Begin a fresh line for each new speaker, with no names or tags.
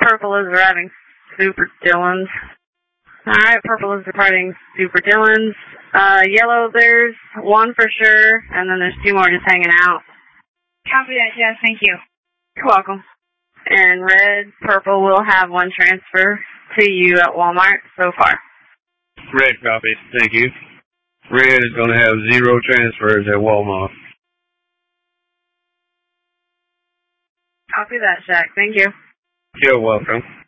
purple is arriving Super Dillon's. Alright, purple is departing Super Dillon's. Yellow, there's one for sure, and then there's two more just hanging out.
Copy that, Jess. Thank you.
You're welcome. And red, purple will have one transfer to you at Walmart so far.
Red copy. Thank you. Red is going to have 0 transfers at Walmart.
Copy that, Shaq. Thank you.
You're welcome.